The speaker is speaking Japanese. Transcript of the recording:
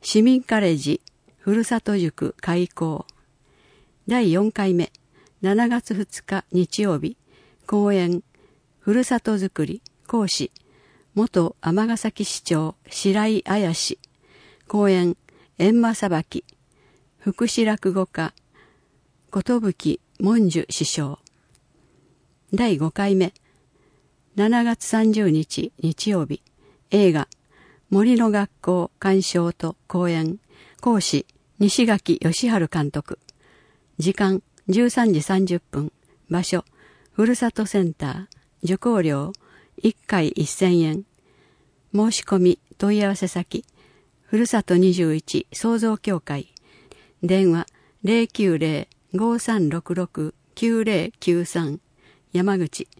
市民カレッジふるさと塾開校。第4回目7月2日日曜日、講演ふるさとづくり講師元尼崎市長白井綾氏。講演閻魔さばき福祉落語家寿文殊師匠。第5回目7月30日日曜日、映画森の学校鑑賞と講演講師西垣義治監督。時間13時30分。場所ふるさとセンター。受講料1回1000円。申し込み問い合わせ先ふるさと21創造協会。電話 090-5366-9093 山口